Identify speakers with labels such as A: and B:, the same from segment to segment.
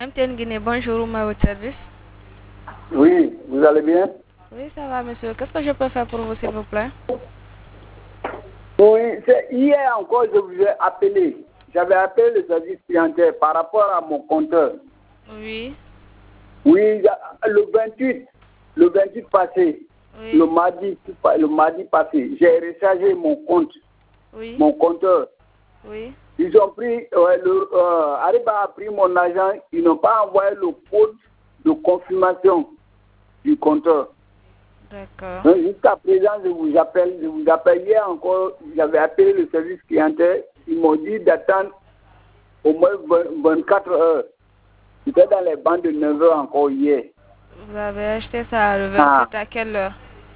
A: MTN Guinée, bonjour, à votre service.
B: Oui, vous allez bien?
A: Oui, ça va, monsieur. Qu'est-ce que je peux faire pour vous, s'il vous plaît?
B: Oui, hier encore, je vous ai appelé. J'avais appelé le service clientèle par rapport à mon compteur.
A: Oui.
B: Oui, le 28 passé,
A: Oui.
B: le mardi passé, j'ai rechargé mon compte,
A: Oui.
B: mon compteur.
A: Oui.
B: Ils ont pris, Ariba a pris mon argent, ils n'ont pas envoyé le code de confirmation du compteur.
A: D'accord.
B: Jusqu'à présent, je vous appelle hier encore, j'avais appelé le service clientèle, ils m'ont dit d'attendre au moins 24 heures. J'étais dans les bancs de 9 heures encore hier.
A: Vous avez acheté ça le 28 à quelle heure?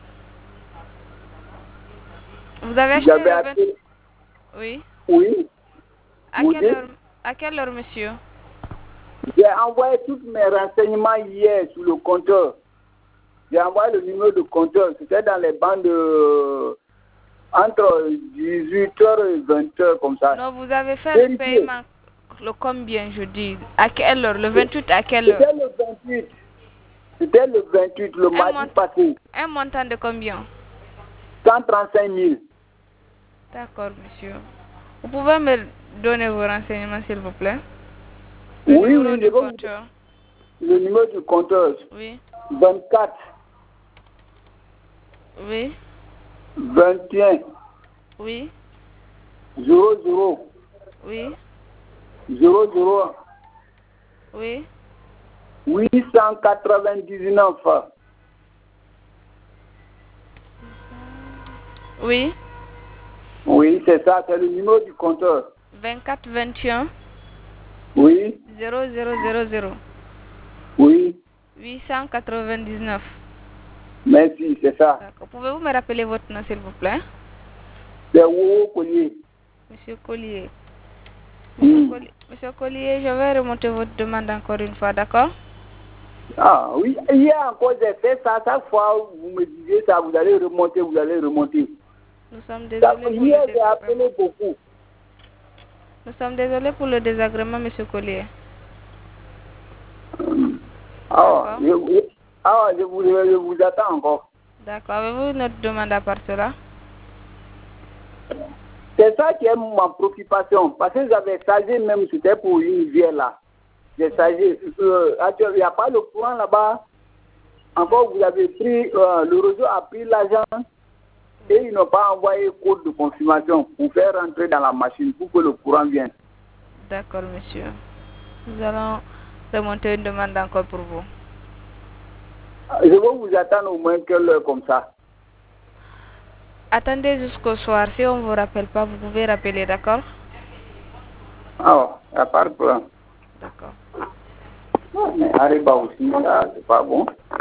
A: Vous avez acheté
B: J'avais
A: le 28?
B: appelé,
A: Oui.
B: oui,
A: À
B: vous
A: quelle
B: dites,
A: heure? À quelle heure, monsieur?
B: j'ai envoyé tous mes renseignements hier sur le compteur. J'ai envoyé le numéro de compteur, c'était dans les bancs de entre 18h et 20h comme ça.
A: Non, vous avez fait le
B: Vérifiez.
A: paiement. Le combien, je dis? À quelle heure? Le 28 à quelle heure?
B: C'était le 28. C'était le 28, le mardi passé.
A: Un montant de combien?
B: 135 000.
A: D'accord, monsieur. Vous pouvez me donner vos renseignements, s'il vous plaît? Le
B: Oui,
A: numéro
B: oui,
A: du compteur.
B: le numéro du compteur.
A: Oui.
B: 24
A: Oui.
B: 21
A: Oui.
B: 00
A: Oui.
B: 00
A: Oui.
B: 899.
A: Oui.
B: Oui, c'est ça, c'est le numéro du compteur.
A: 24 21
B: Oui,
A: 0000
B: oui,
A: 899.
B: merci, c'est ça.
A: D'accord. Pouvez-vous me rappeler votre nom, s'il vous plaît?
B: C'est Wowo Collier.
A: Monsieur Collier.
B: Hmm.
A: Monsieur Collier, je vais remonter votre demande encore une fois, d'accord?
B: Ah oui, hier encore j'ai fait ça, chaque fois vous me disiez ça, vous allez remonter, vous allez remonter.
A: Nous sommes désolés pour le
B: Hier j'ai
A: désagrément.
B: appelé beaucoup.
A: Nous sommes désolés pour le désagrément, monsieur Collier.
B: Ah,
A: D'accord.
B: je vous attends encore.
A: D'accord. Avez-vous une autre demande à part cela?
B: C'est ça qui est ma préoccupation. Parce que j'avais chargé même, c'était pour une vie là. J'ai chargé. Actuellement, il n'y a pas le courant là-bas. Encore, vous avez pris, le réseau a pris l'argent et ils n'ont pas envoyé code de confirmation pour faire rentrer dans la machine pour que le courant vienne.
A: D'accord, monsieur. Nous allons remonter une demande encore pour vous.
B: Je vais vous attendre au moins quelle heure comme ça.
A: Attendez jusqu'au soir. Si on ne vous rappelle pas, vous pouvez rappeler, d'accord?
B: Ah, à part problème.
A: D'accord.
B: Mais Ariba aussi, là, c'est pas bon.